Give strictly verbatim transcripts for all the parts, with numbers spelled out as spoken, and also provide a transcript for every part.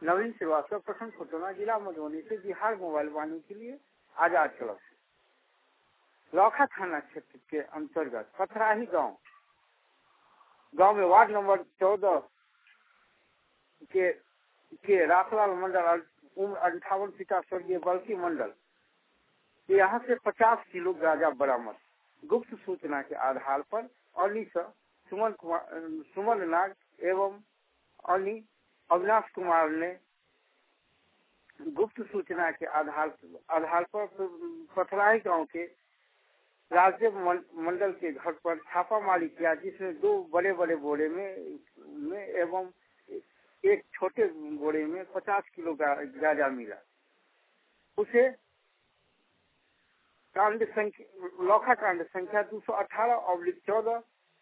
नवीन श्रीवास्तव प्रखंड खुटना जिला मधुबनी से बिहार मोबाइल वाणी के लिए आजाद क्लब से। लौखा थाना क्षेत्र के अंतर्गत पथराही गांव गांव में वार्ड नंबर चौदह के के राखलाल मंडल उम्र अंठावन पिता स्वर्गीय बल्कि मंडल यहाँ से पचास किलो गांजा बरामद। गुप्त सूचना के आधार पर अली सुमन कुमार सुमन नाग एवं अली अविनाश कुमार ने गुप्त सूचना के आधार आधार पर पथराही गांव के राजदेव मंडल के घर पर छापामारी किया, जिसमें दो बड़े बड़े बोरे में, में एवं एक छोटे बोरे में पचास किलो गांजा मिला। उसे कांड संख्या लौखा कांड संख्या दो सौ अठारह ऑब्लिक चौदह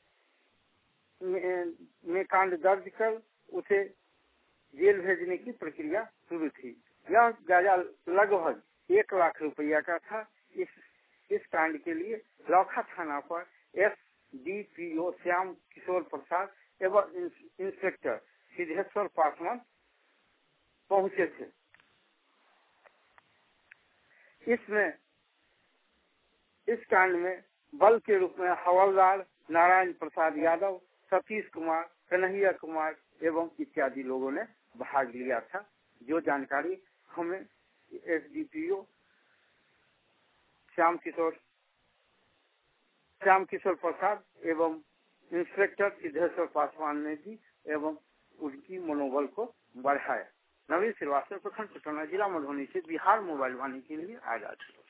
में कांड दर्ज कर उसे जेल भेजने की प्रक्रिया शुरू थी। यह गांजा लगभग एक लाख रुपया का था। इस इस कांड के लिए लौखा थाना पर S D P O Shyam Kishore Prasad एवं इंस्पेक्टर सिद्धेश्वर पासवान पहुंचे थे। इसमें इस कांड में बल के रूप में हवलदार नारायण प्रसाद यादव, सतीश कुमार, कन्हैया कुमार एवं इत्यादि लोगों ने भाग लिया था। जो जानकारी हमें S D P O Shyam Kishore Shyam Kishore Prasad एवं इंस्पेक्टर सिद्धेश्वर पासवान ने दी एवं उनकी मनोबल को बढ़ाया। नवीन श्रीवास्तव प्रखंड खुटना जिला मधुबनी से बिहार मोबाइल वाणी के लिए आजाद।